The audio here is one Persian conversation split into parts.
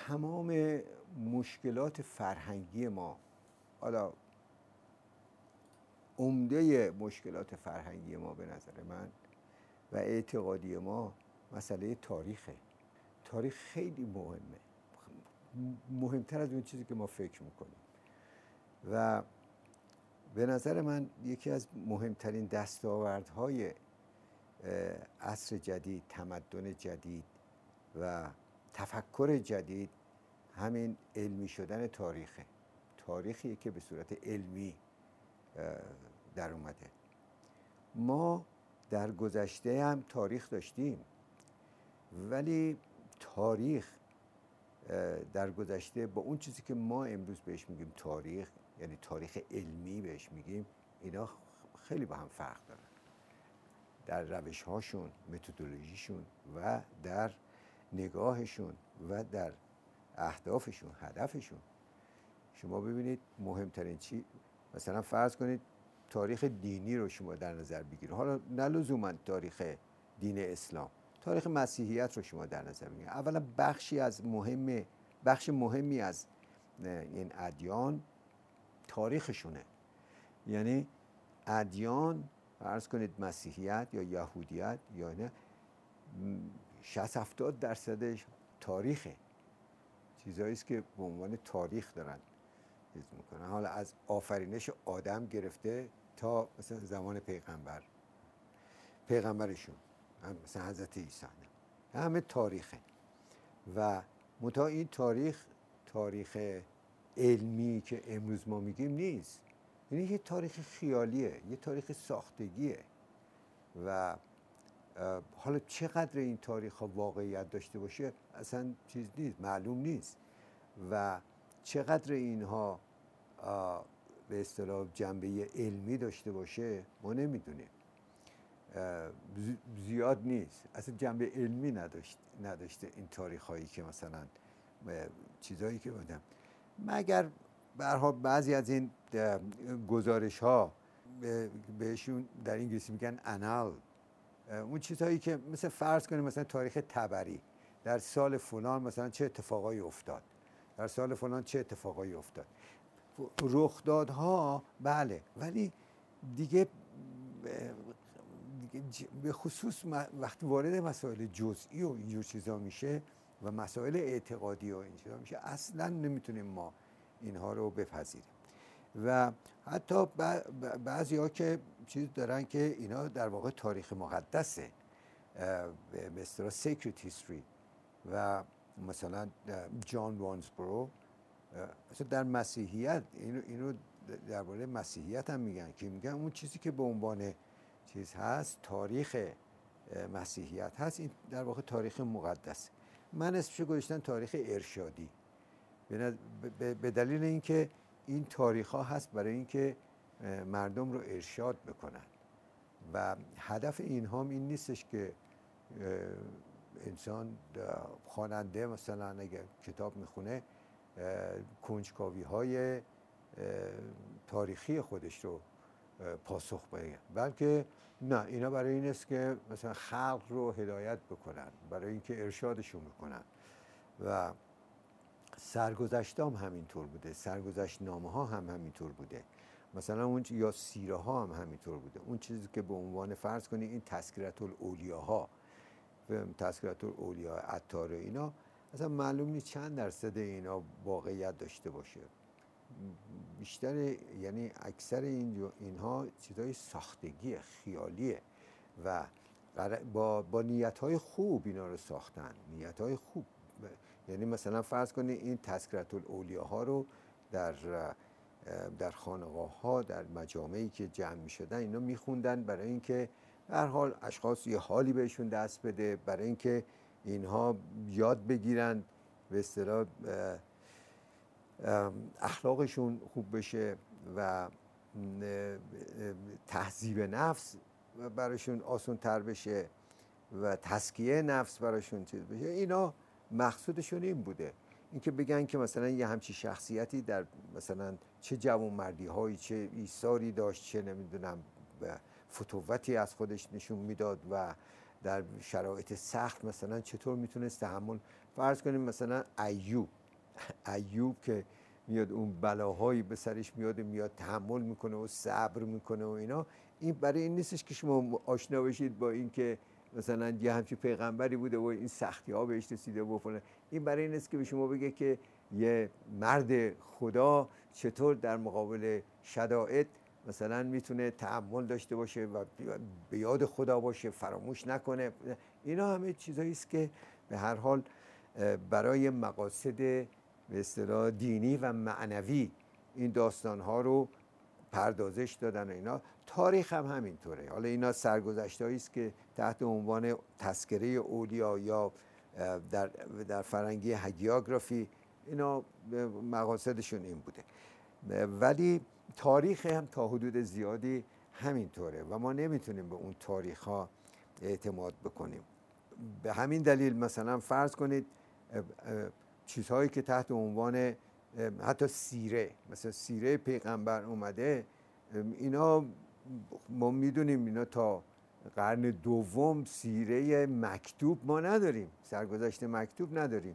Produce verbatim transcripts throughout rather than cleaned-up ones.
تمام مشکلات فرهنگی ما، حالا عمده مشکلات فرهنگی ما به نظر من و اعتقادی ما مسئله تاریخه. تاریخ خیلی مهمه، مهمتر از اون چیزی که ما فکر میکنیم. و به نظر من یکی از مهمترین دستاوردهای عصر جدید، تمدن جدید و تفکر جدید همین علمی شدن تاریخه. تاریخیه که به صورت علمی در اومده. ما در گذشته هم تاریخ داشتیم، ولی تاریخ در گذشته با اون چیزی که ما امروز بهش میگیم تاریخ، یعنی تاریخ علمی بهش میگیم، اینا خیلی با هم فرق دارن در روش هاشون، متدولوژیشون و در نگاهشون و در اهدافشون، هدفشون. شما ببینید مهمترین چی، مثلا فرض کنید تاریخ دینی رو شما در نظر بگیرید، حالا نه لزوما تاریخ دین اسلام، تاریخ مسیحیت رو شما در نظر بگیرید. اولا بخشی از مهم بخش مهمی از این ادیان تاریخشونه. یعنی ادیان، فرض کنید مسیحیت یا یهودیت یا نه، شصت هفتاد درصدش تاریخه، چیزایی است که به عنوان تاریخ دارن چیز میکنن. حالا از آفرینش آدم گرفته تا مثلا زمان پیغمبر پیغمبرشون مثلا حضرت عیسی، همه تاریخه. و متا این تاریخ تاریخ علمی که امروز ما میگیم نیست، یعنی یه تاریخ خیالیه، یه تاریخ ساختگیه. و حالا چقدر این تاریخ ها واقعیت داشته باشه اصلا چیز نیست، معلوم نیست. و چقدر اینها به اصطلاح جنبه علمی داشته باشه ما نمیدونیم، زیاد نیست، اصلا جنبه علمی نداشت نداشته این تاریخ هایی که مثلا چیزایی که بودن، مگر به هر حال بعضی از این گزارش ها بهشون در انگلیسی میگن انال، اون چیزهایی که مثل فرض کنیم مثلا تاریخ تبری، در سال فلان مثلا چه اتفاقایی افتاد، در سال فلان چه اتفاقایی افتاد، رخدادها بله، ولی دیگه به خصوص وقتی وارد مسائل جزئی و اینجور چیزا میشه و مسائل اعتقادی و این چیزا میشه، اصلا نمیتونیم ما اینها رو بپذیریم. و حتی بعضی ها که چیز دارن که اینا در واقع تاریخ مقدسه، به اصطلاح سیکرت هیستوری. و مثلا جان وانسبرو مثلا در مسیحیت اینو اینو درباره مسیحیت هم میگن که میگن اون چیزی که به عنوان چیز هست تاریخ مسیحیت هست، این در واقع تاریخ مقدس. من اسمشو گذاشتم تاریخ ارشادی، به دلیل اینکه این تاریخ ها هست برای اینکه مردم رو ارشاد بکنن و هدف اینها این نیستش که انسان خواننده مثلا اگر کتاب میخونه کنجکاوی های تاریخی خودش رو پاسخ بده، بلکه نه، اینا برای این است که مثلا خلق رو هدایت بکنن، برای اینکه ارشادشون بکنن. و سرگذشت هم همینطور بوده، سرگذشت نامه ها هم همینطور بوده، مثلا اون یا سیره ها هم همینطور بوده. اون چیزی که به عنوان فرض کنی این تذکرة الاولیاء ها، تذکرة الاولیاء عطار، اینا اصلا معلوم نیست چند درصد اینا واقعیت داشته باشه. بیشتر یعنی اکثر این اینها چیزای ساختگی خیالیه و با با نیت‌های خوب اینا رو ساختن، نیت‌های خوب. یعنی مثلا فرض کنید این تذکرة الاولیاء ها رو در در خانقاه ها، در مجامعی که جمع می‌شدن اینا می‌خوندن برای اینکه به هر حال اشخاص یه حالی بهشون دست بده، برای اینکه اینها یاد بگیرن، به اصطلاح اخلاقشون خوب بشه و تهذیب نفس براشون آسان تر بشه و تزکیه نفس براشون چیز بشه. اینا مقصودشون این بوده، اینکه بگن که مثلا یه همچی شخصیتی در مثلا چه جوانمردی هایی، چه ایثاری داشت، چه نمیدونم فتوتی از خودش نشون میداد و در شرایط سخت مثلا چطور میتونست تحمل. فرض کنیم مثلا ایوب ایوب که میاد اون بلاهایی به سرش میاد میاد تحمل میکنه و صبر میکنه و اینا، این برای این نیستش که شما آشنا بشید با این که مثلا یه همچین پیغمبری بوده و این سختی ها بهش رسیده و فلان. این برای این نیست که به شما بگه که یه مرد خدا چطور در مقابل شدائد مثلا میتونه تحمل داشته باشه و به یاد خدا باشه، فراموش نکنه. اینا همه چیزایی است که به هر حال برای مقاصد به اصطلاح دینی و معنوی این داستان‌ها رو پردازش دادن و اینا. تاریخ هم همینطوره. حالا اینا سرگذشتایی است که تحت عنوان تذکره اولیا یا در در فرنگی هگیاگرافی اینا مقاصدشون این بوده، ولی تاریخ هم تا حدود زیادی همینطوره و ما نمیتونیم به اون تاریخ ها اعتماد بکنیم. به همین دلیل مثلا فرض کنید چیزهایی که تحت عنوان حتی سیره، مثلا سیره پیغمبر اومده، اینا ما میدونیم اینا تا قرن دوم سیره مکتوب ما نداریم، سرگذشت مکتوب نداریم.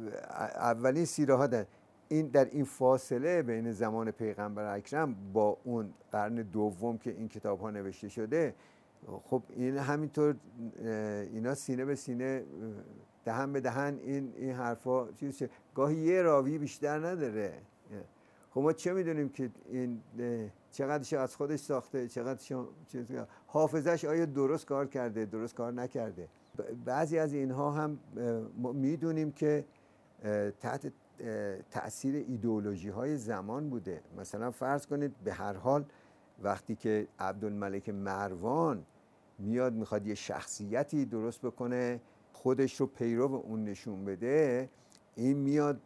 اولین سیره ها در این در این فاصله بین زمان پیغمبر اکرم با اون قرن دوم که این کتاب ها نوشته شده، خب این همینطور اینا سینه به سینه دهن به دهن این این حرفا چیز چه گاهی یه راوی بیشتر نداره. خب ما چه میدونیم که این چقدرش از خودش ساخته، چقدرش چیز حافظش آیا درست کار کرده، درست کار نکرده. بعضی از اینها هم میدونیم که تحت تأثیر ایدئولوژی های زمان بوده. مثلا فرض کنید به هر حال وقتی که عبدالملک مروان میاد میخواد یه شخصیتی درست بکنه، خودش رو پیرو اون نشون بده، این میاد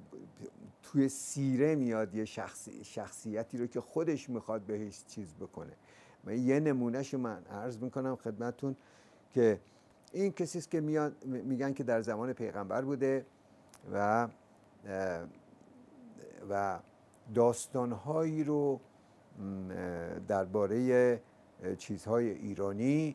توی سیره میاد یه شخصی شخصیتی رو که خودش میخواد بهش چیز بکنه. من یه نمونهشو من عرض میکنم خدمتون که این کسی است که میاد میگن که در زمان پیغمبر بوده و و داستانهایی رو درباره چیزهای ایرانی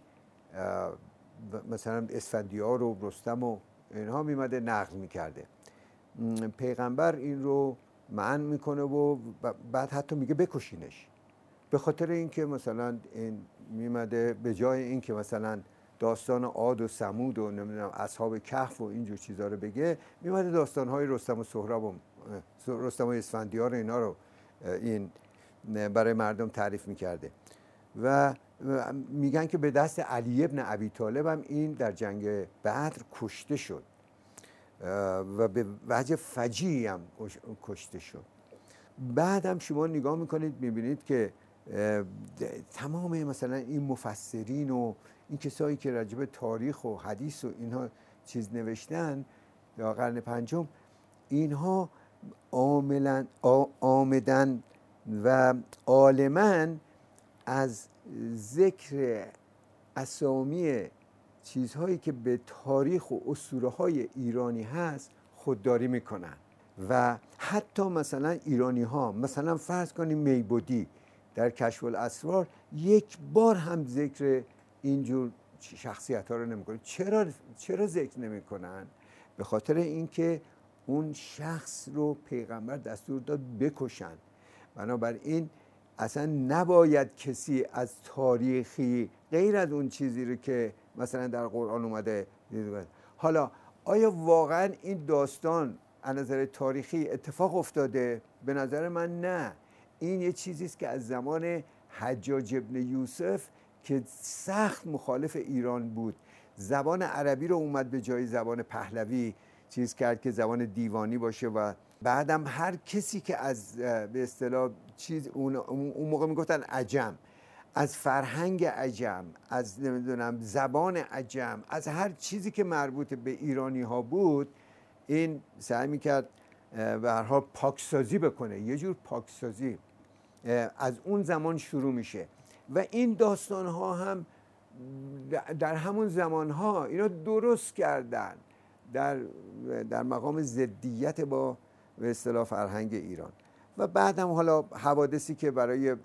مثلا اسفندیار و رستم و اینها میمده نقل میکرده. پیغمبر این رو منع میکنه و بعد حتی میگه بکشینش، به خاطر اینکه مثلا این میمده به جای اینکه مثلا داستان عاد و ثمود و نمیدونم اصحاب کهف و اینجور چیزا رو بگه، میمده داستانهای رستم و سهراب و رستم و اسفندیار و اینا رو این برای مردم تعریف میکرده و میگن که به دست علی ابن ابی طالب هم این در جنگ بدر کشته شد و به وجه فجیعی هم کشته شد. بعد هم شما نگاه میکنید میبینید که تمام مثلا این مفسرین و این کسایی که راجع به تاریخ و حدیث و اینها چیز نوشتن در قرن پنجم، اینها عاملاً آمدن و عالماً از ذکر اسامی چیزهایی که به تاریخ و اسطوره‌های ایرانی هست خودداری میکنن و حتی مثلا ایرانی ها مثلا فرض کنیم میبودی در کشف الاسرار یک بار هم ذکر اینجور شخصیت ها رو نمیکنن. چرا چرا ذکر نمیکنن؟ به خاطر اینکه اون شخص رو پیغمبر دستور داد بکشن. بنابراین اصلا نباید کسی از تاریخی غیر از اون چیزی رو که مثلا در قرآن اومده. حالا آیا واقعا این داستان از نظر تاریخی اتفاق افتاده؟ به نظر من نه. این یه چیزی است که از زمان حجاج ابن یوسف که سخت مخالف ایران بود، زبان عربی رو اومد به جای زبان پهلوی چیز کرد که زبان دیوانی باشه و بعدم هر کسی که از به اصطلاح چیز اون اون موقع میگفتن عجم، از فرهنگ عجم، از نمیدونم زبان عجم، از هر چیزی که مربوط به ایرانی ها بود، این سعی میکرد به هر حال پاکسازی بکنه. یه جور پاکسازی از اون زمان شروع میشه و این داستان ها هم در همون زمان ها اینا درست کردن در در مقام ضدیت با به اصطلاح فرهنگ ایران. و بعد هم حالا حوادثی که برای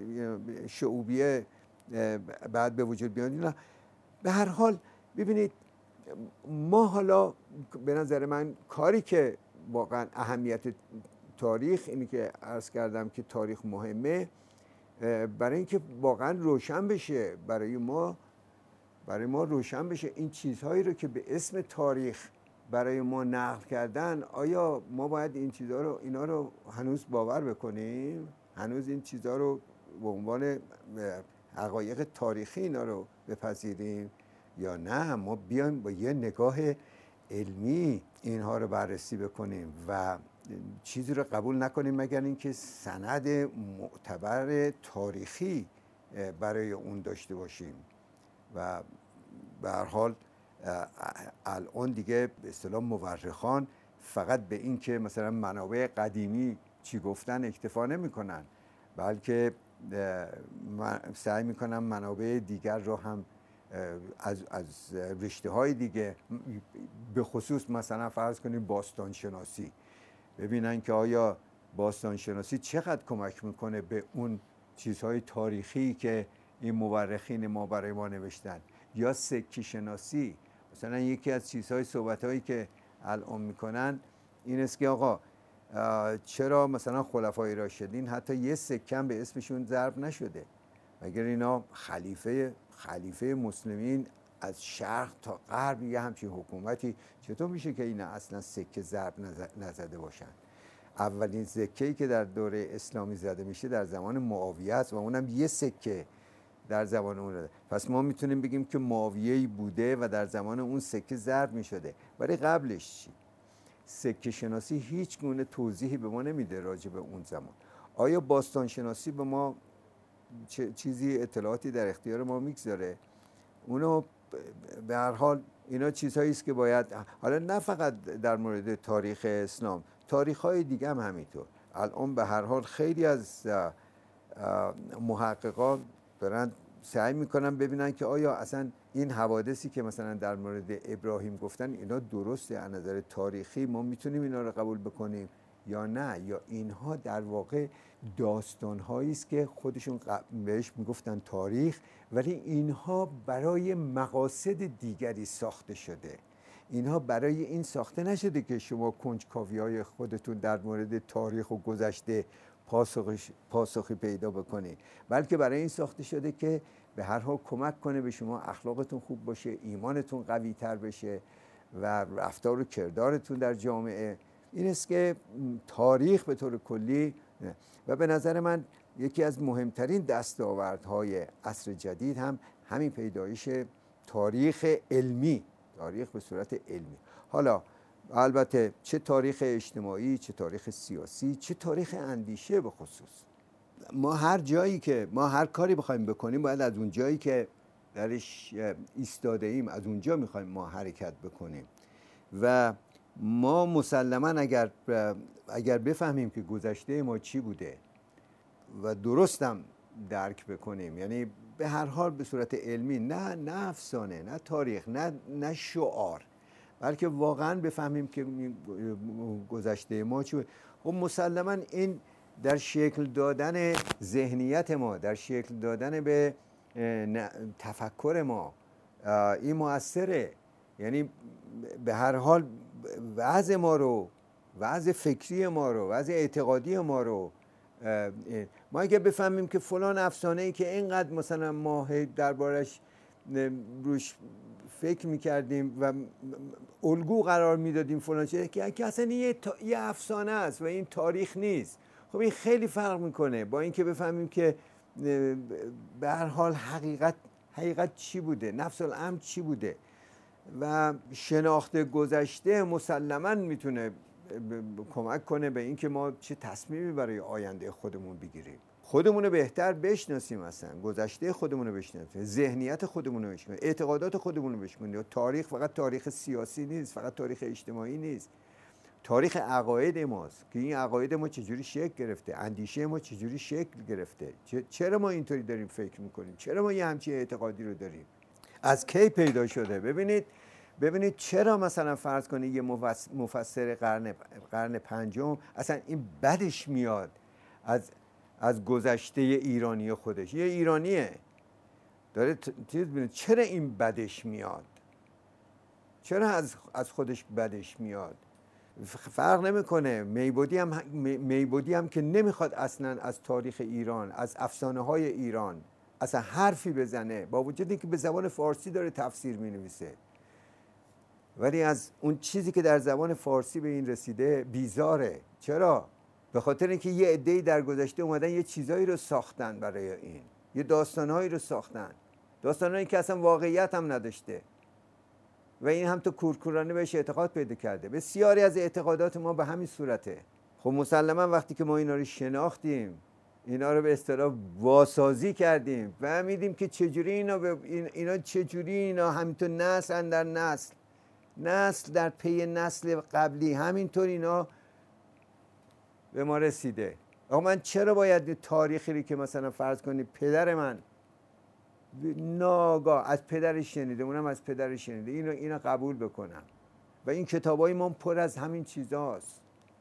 شعوبیه بعد به وجود بیان. به هر حال ببینید ما حالا به نظر من کاری که واقعا اهمیت تاریخ اینی که عرض کردم که تاریخ مهمه، برای اینکه واقعا روشن بشه برای ما برای ما روشن بشه این چیزهایی رو که به اسم تاریخ برای ما نقل کردن، آیا ما باید این چیزها رو اینا رو هنوز باور بکنیم؟ هنوز این چیزها رو به عنوان حقایق تاریخی اینا رو بپذیریم یا نه ما بیایم با یه نگاه علمی اینها رو بررسی بکنیم و چیزی رو قبول نکنیم مگر اینکه سند معتبر تاریخی برای اون داشته باشیم. و به هر حال الان دیگه به اصطلاح مورخان فقط به این که مثلا منابع قدیمی چی گفتن اکتفا نمی‌کنن، بلکه سعی می‌کنن منابع دیگر رو هم از از رشته‌های دیگه، به خصوص مثلا فرض کنید باستان شناسی، ببینن که آیا باستان شناسی چقدر کمک میکنه به اون چیزهای تاریخی که این مورخین ما برای ما نوشتن. یا سکه شناسی، مثلا یکی از چیزهای صحبتهایی که الان میکنن این است که آقا چرا مثلا خلفای راشدین حتی یه سکه به اسمشون ضرب نشده، مگر اینا خلیفه خلیفه مسلمین از شرق تا غرب یه همچین حکومتی، چطور میشه که اینا اصلا سکه ضرب نزده باشن؟ اولین سکه‌ای که در دوره اسلامی زده میشه در زمان معاویه است و اونم یه سکه در زمان اون داده. پس ما میتونیم بگیم که معاویه‌ای بوده و در زمان اون سکه ضرب میشده. ولی قبلش چی؟ سکه شناسی هیچ گونه توضیحی به ما نمیده راجع به اون زمان. آیا باستان شناسی به ما چیزی اطلاعاتی در اختیار ما میگذاره؟ اونو به هر حال اینا چیزهایی است که باید، حالا نه فقط در مورد تاریخ اسلام، تاریخ‌های دیگه هم همینطور. الان به هر حال خیلی از محققان دارن سعی میکنن ببینن که آیا اصلا این حوادثی که مثلا در مورد ابراهیم گفتن اینا درسته از نظر تاریخی، ما میتونیم اینا رو قبول بکنیم یا نه، یا اینها در واقع داستان‌هایی است که خودشون بهش میگفتن تاریخ ولی اینها برای مقاصد دیگری ساخته شده. اینها برای این ساخته نشده که شما کنجکاوی‌های خودتون در مورد تاریخ و گذشته پاسخ پاسخی پیدا بکنید، بلکه برای این ساخته شده که به هر حال کمک کنه به شما اخلاقتون خوب باشه، ایمانتون قوی تر بشه و رفتار و کردارتون در جامعه. این است که تاریخ به طور کلی، و به نظر من یکی از مهمترین دستاوردهای عصر جدید هم همین پیدایش تاریخ علمی، تاریخ به صورت علمی. حالا البته چه تاریخ اجتماعی، چه تاریخ سیاسی، چه تاریخ اندیشه به خصوص. ما هر جایی که ما هر کاری بخوایم بکنیم باید از اون جایی که درش ایستاده ایم از اونجا میخوایم ما حرکت بکنیم و ما مسلما اگر اگر بفهمیم که گذشته ما چی بوده و درستم درک بکنیم، یعنی به هر حال به صورت علمی، نه نه افسانه، نه تاریخ، نه نه شعار، بلکه واقعا بفهمیم که گذشته ما چی بوده، خب مسلما این در شکل دادن ذهنیت ما، در شکل دادن به تفکر ما این مؤثره. یعنی به هر حال وضع ما رو، وضع فکری ما رو، وضع اعتقادی ما رو، ما اگه بفهمیم که فلان افسانه ای که اینقدر مثلا ما دربارش روش فکر میکردیم و الگو قرار میدادیم فلان چیزی که اصلا یه, یه افسانه است و این تاریخ نیست، خب این خیلی فرق میکنه با اینکه بفهمیم که به هر حال حقیقت حقیقت چی بوده، نفس الامر چی بوده. و شناخت گذشته مسلماً میتونه کمک کنه به اینکه ما چه تصمیمی برای آینده خودمون بگیریم، خودمون رو بهتر بشناسیم، اصلا گذشته خودمون رو بشناسیم، ذهنیت خودمون رو بشناسیم، اعتقادات خودمون رو بشناسیم. تاریخ فقط تاریخ سیاسی نیست، فقط تاریخ اجتماعی نیست، تاریخ عقاید ماست که این عقاید ما چجوری شکل گرفته، اندیشه ما چجوری شکل گرفته، چرا ما اینطوری داریم فکر میکنیم، چرا ما یه همچین اعتقادی رو داریم، از کی پیدا شده. ببینید ببینید چرا مثلا فرض کنید یه مفسر قرن قرن پنجم اصلا این بدش میاد از از گذشته ایرانی خودش، یه ایرانیه داره چیز ببینید چرا این بدش میاد، چرا از از خودش بدش میاد؟ فرق نمیکنه. میبودی هم میبودی هم که نمیخواد اصلا از تاریخ ایران، از افسانه های ایران اصلا حرفی بزنه، با وجود اینکه به زبان فارسی داره تفسیر مینویسه، ولی از اون چیزی که در زبان فارسی به این رسیده بیزاره. چرا؟ به خاطر اینکه یه عده‌ای در گذشته اومدن یه چیزایی رو ساختن برای این، یه داستانهایی رو ساختن، داستانهایی که اصلا واقعیت هم نداشته و این هم تو کورکورانه بهش اعتقاد پیدا کرده. بسیاری از اعتقادات ما به همین صورته. خب مسلما وقتی که ما اینا رو شناختیم، اینا رو به اصطلاح واسازی کردیم، فهمیدیم که چجوری اینا به اینا چجوری اینا همینطور نسل در نسل نسل در پی نسل قبلی همینطور اینا به ما رسیده. آقا من چرا باید تاریخی که مثلا فرض کنید پدر من ناگاه از پدرش شنیده، اونم از پدرش شنیده، اینو اینو قبول بکنم؟ و این کتابای ما پر از همین چیزاست،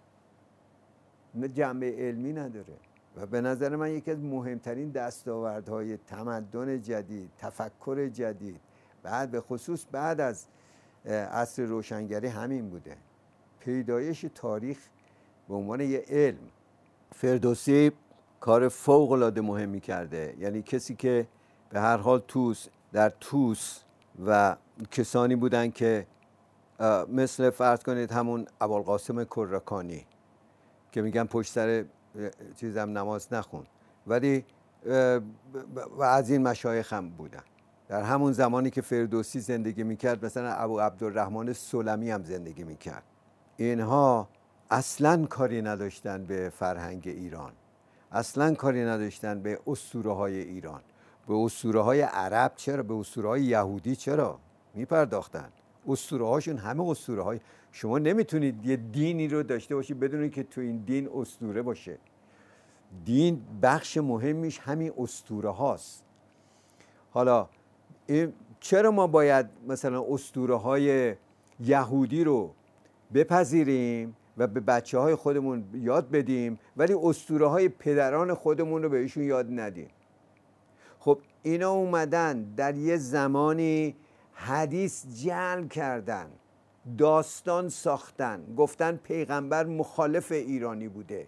جنبه علمی نداره. و به نظر من یکی از مهمترین دستاوردهای تمدن جدید، تفکر جدید، بعد به خصوص بعد از عصر روشنگری همین بوده، پیدایش تاریخ به عنوان یه علم. فردوسی کار فوق العاده مهمی کرده، یعنی کسی که به هر حال توس در توس و کسانی بودن که مثل فرض کنید همون ابوالقاسم کرکانی که میگن پشت سر چیزم نماز نخون، ولی و از این مشایخ هم بودن در همون زمانی که فردوسی زندگی میکرد. مثلا ابو عبدالرحمن سلمی هم زندگی میکرد. اینها اصلاً کاری نداشتن به فرهنگ ایران، اصلاً کاری نداشتن به اسطوره های ایران، به اسطوره های عرب چرا، به اسطوره های یهودی چرا میپرداختن. اسطوره هاشون همه اسطوره های، شما نمیتونید یه دینی رو داشته باشید بدون که تو این دین اسطوره باشه. دین بخش مهمیش همین اسطوره هاست. حالا چرا ما باید مثلا اسطوره های یهودی رو بپذیریم و به بچه های خودمون یاد بدیم ولی اسطوره های پدران خودمون رو بهشون یاد ندیم؟ خب اینا اومدن در یه زمانی حدیث جعل کردن، داستان ساختن، گفتن پیغمبر مخالف ایرانی بوده،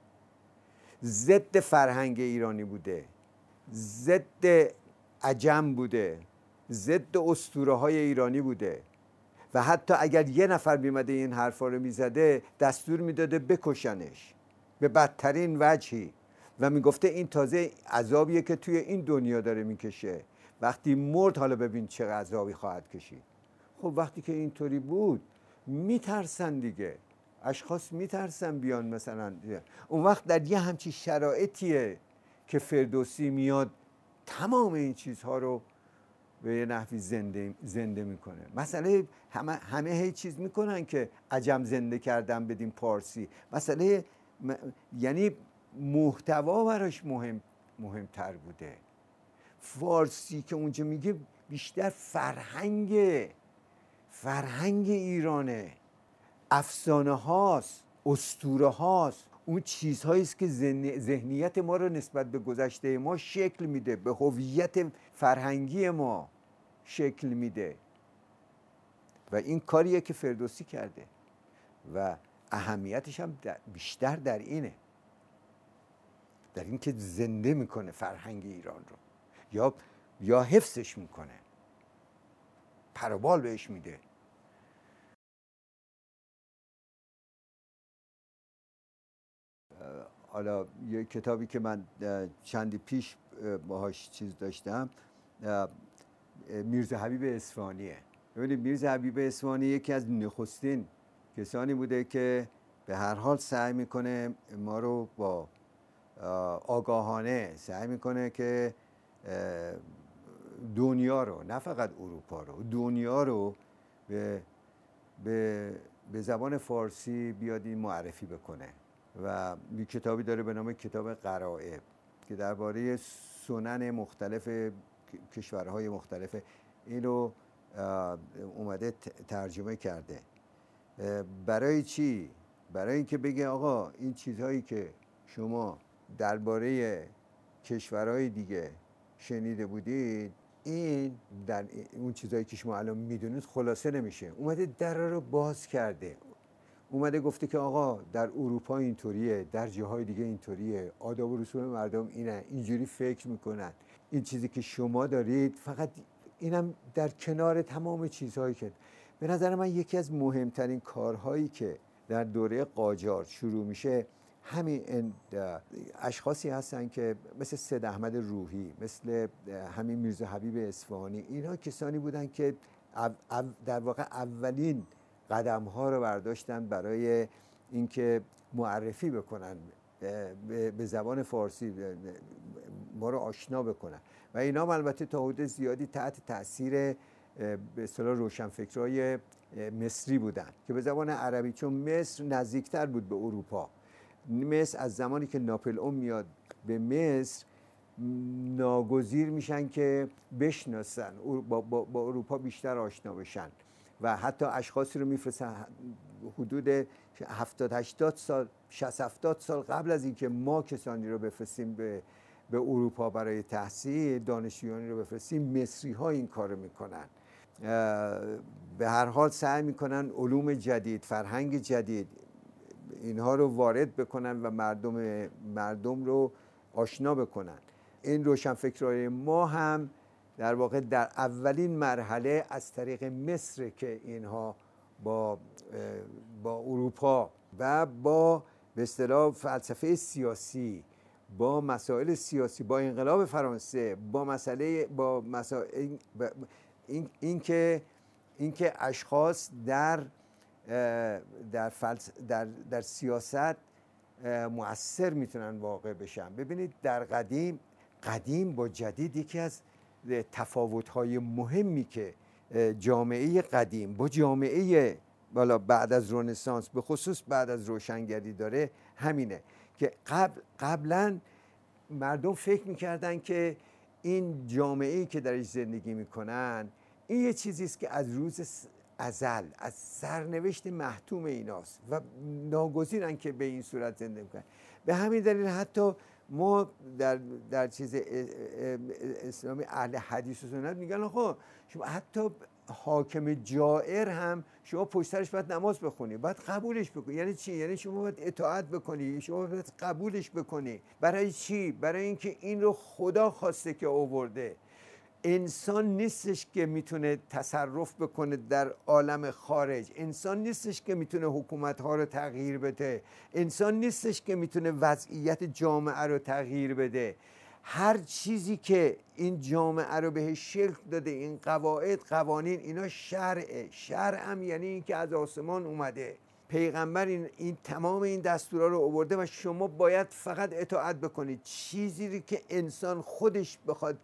ضد فرهنگ ایرانی بوده، ضد عجم بوده، ضد اسطوره های ایرانی بوده و حتی اگر یه نفر میمده این حرفا رو میزده دستور میداده بکشنش به بدترین وجهی و میگفته این تازه عذابیه که توی این دنیا داره میکشه، وقتی مرد حالا ببین چه عذابی خواهد کشید. خب وقتی که اینطوری بود میترسن دیگه، اشخاص میترسن بیان مثلا. اون وقت در یه همچین شرایطیه که فردوسی میاد تمام این چیزها رو به یه نحوی زنده زنده میکنه. مسئله همه همه هی چیز میکنن که عجم زنده کردن بدیم پارسی، مسئله م... یعنی محتوا براش مهم مهمتر بوده. فارسی که اونجا میگه بیشتر فرهنگ فرهنگ ایرانه، افسانه هاست، اسطوره هاست، اون چیزهایی است که ذهنیت ما رو نسبت به گذشته ما شکل میده، به هویت فرهنگی ما شکل میده و این کاریه که فردوسی کرده و اهمیتش هم بیشتر در اینه، در این که زنده میکنه فرهنگ ایران رو یا یا حفظش میکنه، پروبال بهش میده. حالا یه کتابی که من چندی پیش باهاش چیز داشتم، میرزا حبیب اصفهانیه. ببینید میرزا حبیب اصفهانی یکی از نخستین کسانی بوده که به هر حال سعی میکنه ما رو با آگاهانه سعی میکنه که دنیا رو، نه فقط اروپا رو، دنیا رو به به به زبان فارسی بیاد این معرفی بکنه و یک کتابی داره به نام کتاب غرائب که درباره سنن مختلف کشورهای مختلف اینو اومده ترجمه کرده. برای چی؟ برای اینکه بگه آقا این چیزهایی که شما درباره کشورهای دیگه شنیده بودید، این در اون چیزهایی که شما الان میدونید خلاصه نمیشه. اومده در رو باز کرده، اومده گفته که آقا در اروپا اینطوریه، در جاهای دیگه اینطوریه، آداب و رسوم مردم اینه، اینجوری فکر میکنن، این چیزی که شما دارید فقط اینم در کنار تمام چیزهایی که به نظر من یکی از مهمترین کارهایی که در دوره قاجار شروع میشه همین اشخاصی هستن که مثل سید احمد روحی، مثل همین میرزا حبیب اصفهانی، اینها کسانی بودن که در واقع اولین قدم ها رو برداشتن برای اینکه معرفی بکنن به زبان فارسی، ما رو آشنا بکنن و اینا البته تا حد زیادی تحت تاثیر به اصطلاح روشنفکرای مصری بودن که به زبان عربی، چون مصر نزدیکتر بود به اروپا. مصر از زمانی که ناپلئون میاد به مصر ناگزیر میشن که بشناسن، با, با, با اروپا بیشتر آشنا بشن و حتی اشخاصی رو میفرستن حدود هفتاد هشتاد سال، شصت هفتاد سال قبل از اینکه ما کسانی رو بفرستیم به به اروپا برای تحصیل، دانشجویانی رو بفرستیم، مصری ها این کارو میکنن. به هر حال سعی میکنن علوم جدید، فرهنگ جدید اینها رو وارد بکنن و مردم مردم رو آشنا بکنن. این روشنفکرای ما هم در واقع در اولین مرحله از طریق مصر که اینها با با اروپا و با به اصطلاح فلسفه سیاسی، با مسائل سیاسی، با انقلاب فرانسه، با مسئله با مسائل این این که این که اشخاص در در فلس در در سیاست مؤثر میتونن واقع بشن. ببینید در قدیم قدیم با جدید یکی از تفاوت‌های مهمی که جامعه قدیم با جامعه بالا بعد از رنسانس به خصوص بعد از روشنگری داره همینه که قبل قبلا مردم فکر میکردن که این جامعه‌ای که درش زندگی میکنن این یه چیزی است که از روز ازل از سرنوشت محتوم ایناست و ناگزیرن که به این صورت زندگی کنن. به همین دلیل حتی ما در در چیز اسلامی اهل حدیث و سنت میگن آقا شما حتی حاکم جائر هم شما پشت سرش باید نماز بخونی، باید قبولش بکنی. یعنی چی؟ یعنی شما باید اطاعت بکنی، شما باید قبولش بکنی. برای چی؟ برای اینکه این رو خدا خواسته که آورده. انسان نیستش که میتونه تصرف بکنه در عالم خارج، انسان نیستش که میتونه حکومت‌ها رو تغییر بده، انسان نیستش که میتونه وضعیت جامعه رو تغییر بده. هر چیزی که این جامعه رو بهش شکل داده، این قواعد، قوانین، اینا شرعه. شرع هم یعنی این که از آسمان اومده. پیغمبر این, این تمام این دستورا رو آورده و شما باید فقط اطاعت بکنید. چیزی که انسان خودش بخواد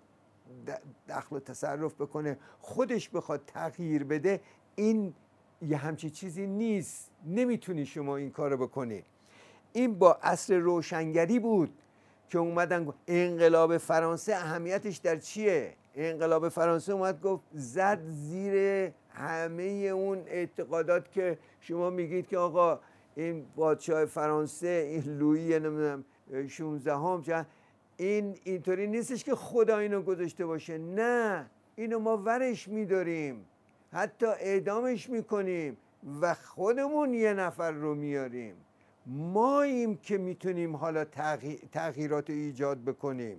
دخل و تصرف بکنه، خودش بخواد تغییر بده، این یه همچی چیزی نیست. نمیتونی شما این کارو بکنی. این با عصر روشنگری بود که اومدن. انقلاب فرانسه اهمیتش در چیه؟ انقلاب فرانسه اومد گفت زد زیر همه اون اعتقادات که شما میگید که آقا این پادشاه فرانسه، این لویی نمیدونم شانزدهم هم این اینطوری نیستش که خدا اینو گذاشته باشه. نه، اینو ما ورش میداریم، حتی اعدامش میکنیم و خودمون یه نفر رو میاریم. ماییم که میتونیم حالا تغییرات ایجاد بکنیم.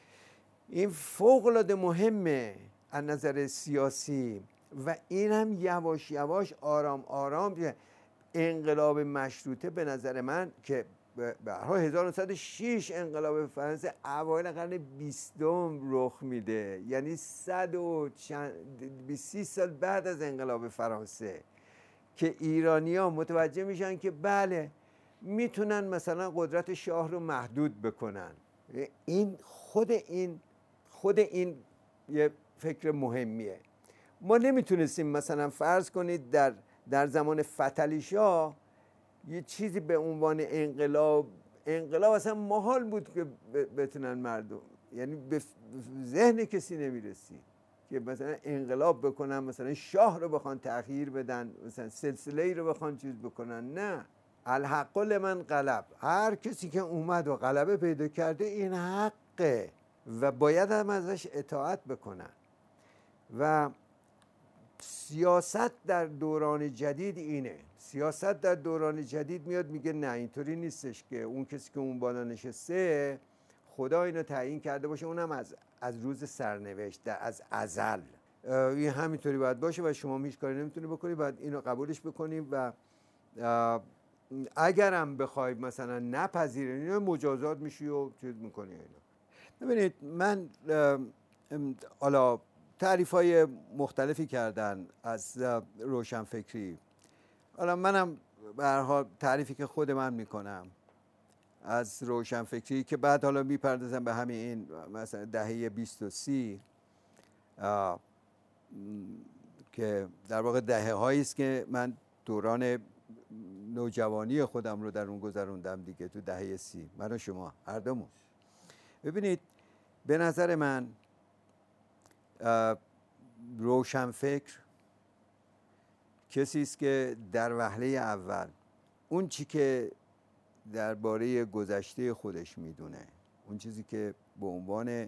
این فوق‌العاده مهمه از نظر سیاسی و این هم یواش یواش آرام آرام. انقلاب مشروطه به نظر من که به هر حال هزار و نهصد و شش انقلاب فرانسه اوایل قرن بیستم رخ میده، یعنی صد و بیست سال بعد از انقلاب فرانسه که ایرانی‌ها متوجه میشن که بله میتونن مثلا قدرت شاه رو محدود بکنن. این خود این خود این یه فکر مهمیه. ما نمیتونستیم مثلا فرض کنید در در زمان فتحعلی شاه یه چیزی به عنوان انقلاب انقلاب اصلا محال بود که بتونن مردم، یعنی به ذهن کسی نمیرسید که مثلا انقلاب بکنن، مثلا شاه رو بخوان تغییر بدن، مثلا سلسله‌ای رو بخوان چیز بکنن. نه، الحق لمن غلب. هر کسی که اومد و غلبه پیدا کرده این حقه و باید هم ازش اطاعت بکنن. و سیاست در دوران جدید اینه. سیاست در دوران جدید میاد میگه نه اینطوری نیستش که اون کسی که اون بالا نشسته خدا اینو تعیین کرده باشه، اونم از از روز سرنوشت، از ازل این همینطوری باید باشه و شما هیچ کاری نمیتونی بکنی، باید اینو قبولش بکنیم و اگرم بخوای مثلا نپذیرین اینو مجازات میشی و چیز میکنی اینا. ببینید من حالا تعریف‌های مختلفی کردن از روشنفکری، حالا منم به هر حال تعریفی که خود من میکنم از روشنفکری که بعد حالا میپردازم به همین این مثلا دهه بیست و سی که در واقع دهه هایی است که من دوران نوجوانی خودم رو در اون گذروندم دیگه، تو دهه سی، من و شما هر دومون. ببینید به نظر من روشنفکر کسی است که در وهله اول اون چی که درباره گذشته خودش میدونه، اون چیزی که به عنوان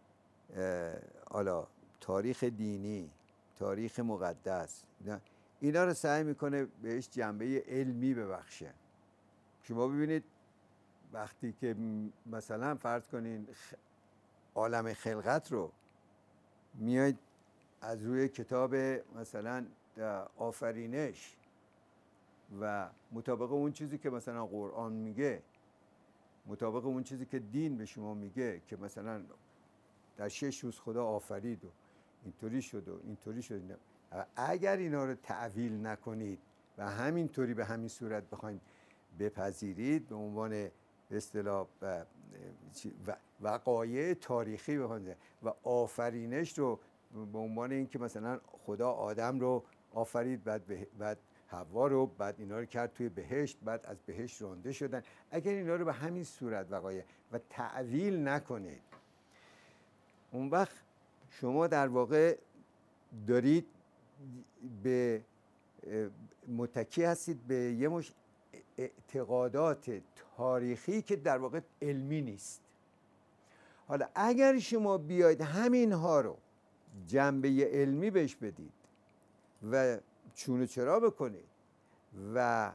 حالا تاریخ دینی، تاریخ مقدس، اینا رو سعی میکنه بهش جنبه علمی ببخشه. شما ببینید وقتی که مثلا فرض کنین عالم خلقت رو میاید از روی کتاب مثلا آفرینش و مطابق اون چیزی که مثلا قرآن میگه، مطابق اون چیزی که دین به شما میگه که مثلا در شش روز خدا آفرید و اینطوری شد و اینطوری شد، اگر اینا رو تعویل نکنید و همینطوری به همین صورت بخواید بپذیرید به عنوان به اصطلاح وقایع تاریخی بخواید و آفرینش رو به عنوان اینکه مثلا خدا آدم رو آفرید، بعد بعد حوا رو، بعد اینا رو کرد توی بهشت، بعد از بهشت رانده شدن، اگر اینا رو به همین صورت وقایع و تعویل نکنید، اون وقت شما در واقع دارید به متکی هستید به یه مش اعتقادات تاریخی که در واقع علمی نیست. حالا اگر شما بیاید همین ها رو جنبه علمی بهش بدید و چون و چرا بکنید و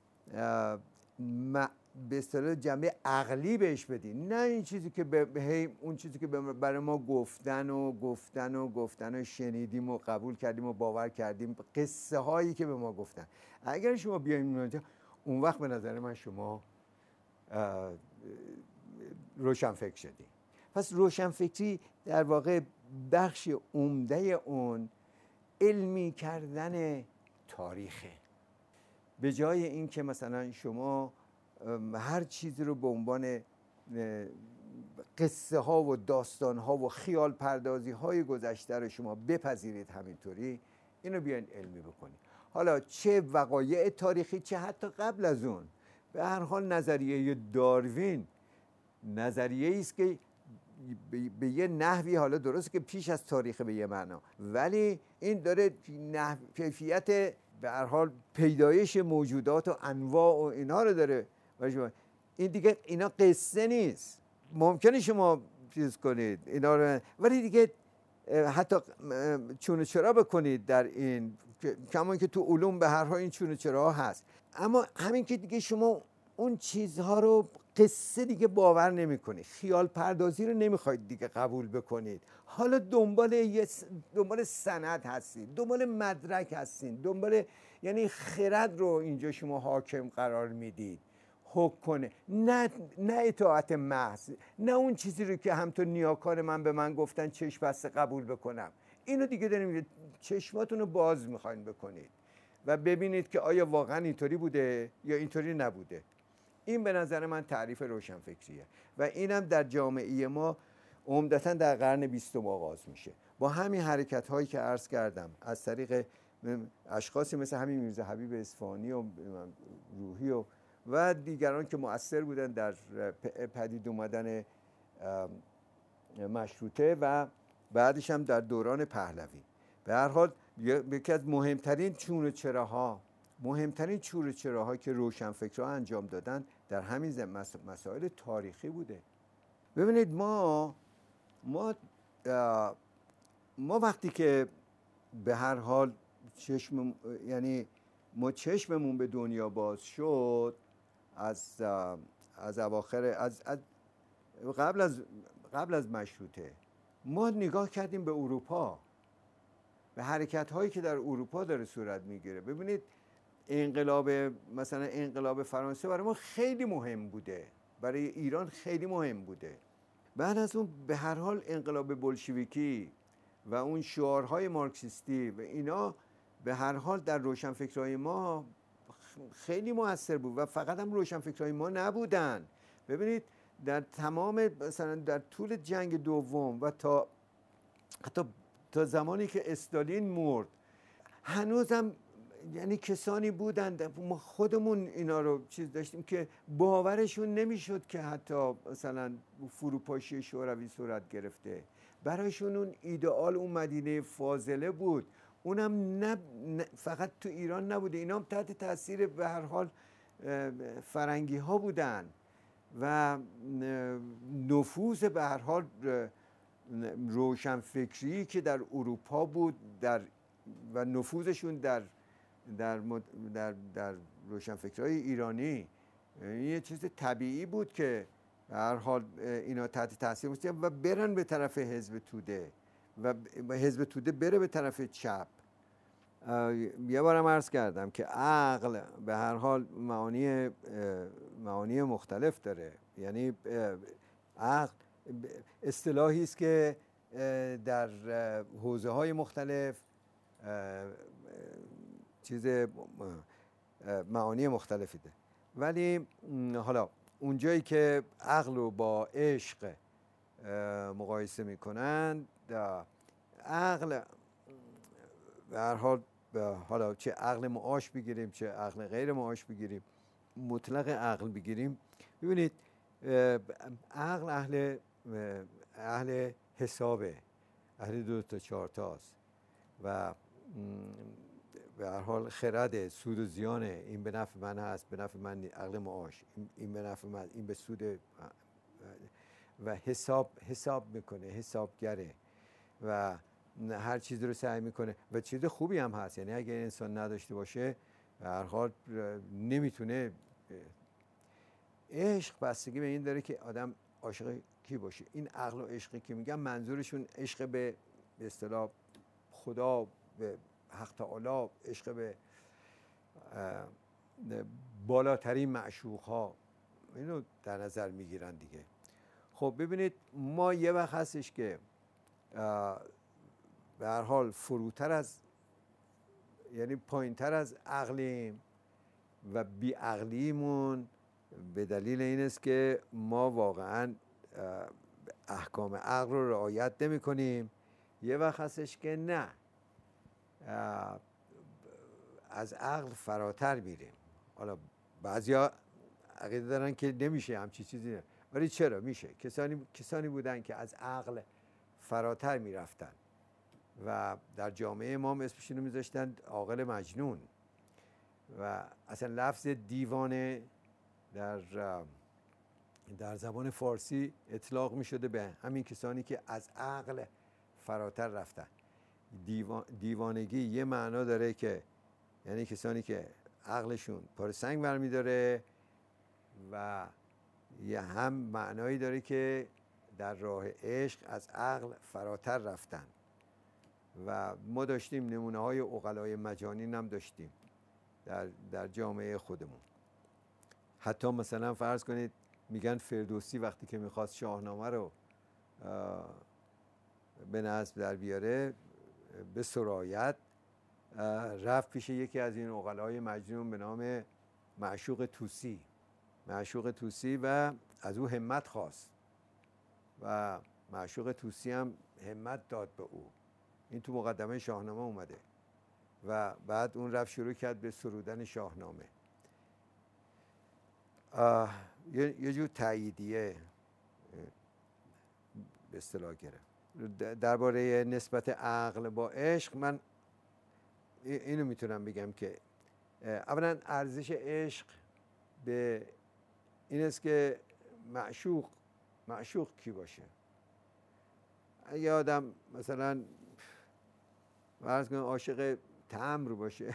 به اصطلاح جنبه عقلی بهش بدید، نه این چیزی که به اون چیزی که برای ما گفتن و گفتن و گفتن و شنیدیم و قبول کردیم و باور کردیم، قصه هایی که به ما گفتن، اگر شما بیایم اونجا، اون وقت به نظر من شما روشنفکر شدید. پس روشنفکری در واقع بخش عمده اون علمی کردن تاریخه، به جای اینکه مثلا شما هر چیزی رو به عنوان قصه ها و داستان ها و خیال پردازی های گذشته رو شما بپذیرید همینطوری، اینو بیاین علمی بکنید. حالا چه وقایع تاریخی چه حتی قبل از اون، به هر حال نظریه داروین نظریه است که به یه نحوی، حالا درسته که پیش از تاریخ به یه معنا، ولی این داره نحو کیفیت به هر حال پیدایش موجودات و انواع و اینا رو داره. این دیگه اینا قصه نیست، ممکنه شما چیز کنید اینا رو، ولی دیگه حتی چون و چرا بکنید در این، کما که تو علوم به هر حال این چون و چرا هست، اما همین که دیگه شما اون چیزها رو قصه دیگه باور نمی‌کنید، خیال پردازی رو نمیخواید دیگه قبول بکنید، حالا دنبال یه دنبال سند هستید، دنبال مدرک هستید، دنبال یعنی خرد رو اینجا شما حاکم قرار میدید حکم کنه، نه نه اطاعت محض، نه اون چیزی رو که همطور نیاکان من به من گفتن چشم بسته قبول بکنم. اینو دیگه داریم چشماتون رو باز میخواین بکنید و ببینید که آیا واقعا اینطوری بوده یا اینطوری نبوده. این به نظر من تعریف روشنفکریه و اینم در جامعه ما عمدتاً در قرن بیستم آغاز میشه با همین حرکت هایی که عرض کردم، از طریق اشخاصی مثل همین میرزا حبیب اصفهانی و روحی و و دیگران که مؤثر بودن در پدید اومدن مشروطه و بعدش هم در دوران پهلوی. به هر حال یکی از مهمترین چون و چراها مهمترین چون و چراها که روشنفکرها انجام دادن در همین مسائل تاریخی بوده. ببینید ما ما ما وقتی که به هر حال چشم یعنی ما چشممون به دنیا باز شد از از اواخر از, از قبل از قبل از مشروطه. ما نگاه کردیم به اروپا، به حرکت هایی که در اروپا داره صورت میگیره. ببینید انقلاب مثلا انقلاب فرانسه برای ما خیلی مهم بوده، برای ایران خیلی مهم بوده. بعد از اون به هر حال انقلاب بولشویکی و اون شعارهای مارکسیستی و اینا به هر حال در روشنفکرهای ما خیلی موثر بود و فقط هم روشنفکرهای ما نبودن. ببینید در تمام مثلا در طول جنگ دوم و تا حتی تا زمانی که استالین مرد هنوزم یعنی کسانی بودند، ما خودمون اینا رو چیز داشتیم که باورشون نمیشد که حتی مثلا فروپاشی شوروی صورت گرفته. برایشون اون ایدئال اون مدینه فاضله بود. اونم نه فقط تو ایران نبوده، اینا هم تحت تاثیر به هر حال فرنگی ها بودن و نفوذ به هر حال روشنفکری که در اروپا بود در و نفوذشون در در در, در روشنفکرهای ایرانی یه چیز طبیعی بود که به هر حال اینا تحت تاثیر بودن و برن به طرف حزب توده و حزب توده بره به طرف چپ. یه بارم عرض کردم که عقل به هر حال معانی معانی مختلف داره. یعنی عقل اصطلاحی است که در حوزه‌های مختلف چیز معانی مختلفی ده، ولی حالا اونجایی که عقل رو با عشق مقایسه میکنن، عقل به هر حال حالا چه عقل معاش بگیریم چه عقل غیر معاش بگیریم، مطلق عقل بگیریم، ببینید عقل اهل اهل حسابه، اهل دو تا چهار تاست و به هر حال خرد سود و زیانه، این به نفع من هست به نفع من عقل معاش، این به نفع من این به سود و حساب حساب میکنه، حسابگره و هر چیز رو سعی میکنه و چیز خوبی هم هست. یعنی اگه انسان نداشته باشه به هر حال نمیتونه. عشق بستگی به این داره که آدم عاشق کی باشه. این عقل و عشقی که میگم منظورشون عشق به به اصطلاح خدا، به حق تعالی، عشق به بالاترین معشوق ها، اینو در نظر میگیرن دیگه. خب ببینید ما یه وقت هستش که به هر حال فروتر از یعنی پایینتر از عقلیم و بی عقلیمون به دلیل این است که ما واقعا احکام عقل رو رعایت نمی کنیم. یه وقت هستش که نه، از عقل فراتر میریم. حالا بعضیا عقیده دارن که نمیشه همچی چیزی نه. ولی چرا میشه؟ کسانی کسانی بودن که از عقل فراتر میرفتن و در جامعه ما اسمشون رو میذاشتن عاقل مجنون و اصلا لفظ دیوانه در در زبان فارسی اطلاق میشده به همین کسانی که از عقل فراتر رفتن. دیوان دیوانگی یه معنا داره که یعنی کسانی که عقلشون پار سنگ برمیداره و یه هم معنایی داره که در راه عشق از عقل فراتر رفتن و ما داشتیم نمونه های عقلای مجانین هم داشتیم در, در جامعه خودمون. حتی مثلا فرض کنید میگن فردوسی وقتی که میخواست شاهنامه رو به نظم در بیاره به سرایت رفت پیش یکی از این عقلای مجنون به نام معشوق طوسی معشوق طوسی و از او همت خواست و معشوق طوسی هم همت داد به او. این تو مقدمه شاهنامه اومده و بعد اون رفت شروع کرد به سرودن شاهنامه. یه, یه جور تاییدیه به اصطلاح گرفت. درباره نسبت عقل با عشق من اینو میتونم بگم که اولا ارزش عشق به این است که معشوق معشوق کی باشه. اگه آدم مثلا فرض کنید عاشق تمر باشه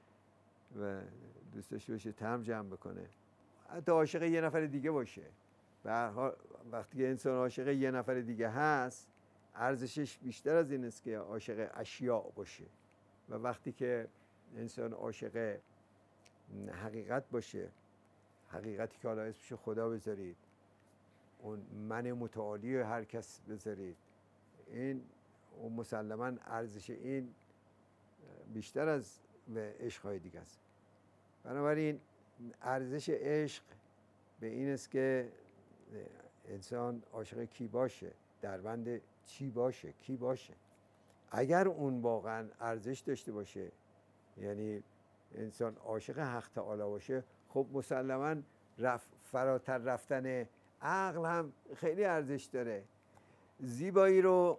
و دوست داشته باشه تمر جمع بکنه، حتی عاشق یه نفر دیگه باشه. به هر حال وقتی که انسان عاشق یه نفر دیگه هست، ارزشش بیشتر از این است که عاشق اشیاء باشه. و وقتی که انسان عاشق حقیقت باشه، حقیقتی که حالا اسمش خدا بذارید، اون من متعالی هر کس بذارید، این مسلماً ارزش این بیشتر از عشق‌های دیگه است. بنابراین ارزش عشق به این است که انسان عاشق کی باشه، دربند چی باشه، کی باشه. اگر اون واقعا ارزش داشته باشه، یعنی انسان عاشق حق تعالی باشه، خب مسلماً رف فراتر رفتن عقل هم خیلی ارزش داره. زیبایی رو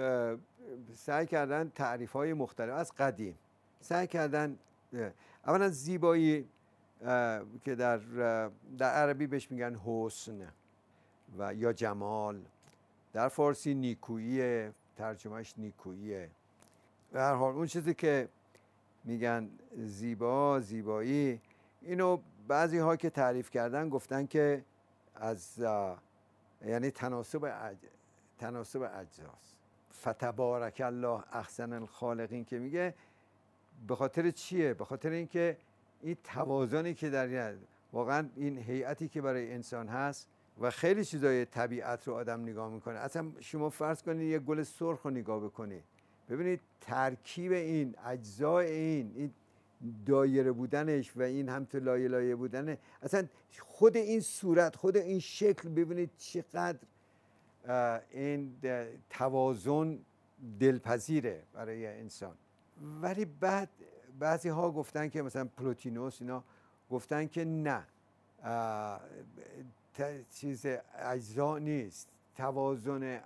سعی کردن تعریف‌های مختلف از قدیم سعی کردن. اولا زیبایی که در در عربی بهش میگن حسن و یا جمال، در فارسی نیکویی، ترجمهش نیکوییه. به هر حال اون چیزی که میگن زیبا، زیبایی، اینو بعضی ها که تعریف کردن گفتن که از یعنی تناسب اج... تناسب اجزاست. فتبارک الله احسن الخالقین که میگه به خاطر چیه؟ به خاطر اینکه این توازنی که در واقعا این هیئتی که برای انسان هست و خیلی چیزای طبیعت رو آدم نگاه میکنه. اصلا شما فرض کنید یه گل سرخ رو نگاه بکنید، ببینید ترکیب این اجزای این این دایره بودنش و این هم تو لایه لایه بودنه، اصلا خود این صورت، خود این شکل، ببینید چقدر این توازن دلپذیره برای انسان. ولی بعد بعضی ها گفتن که مثلا پلوتینوس اینا گفتن که نه، چیز اجزا نیست، توازن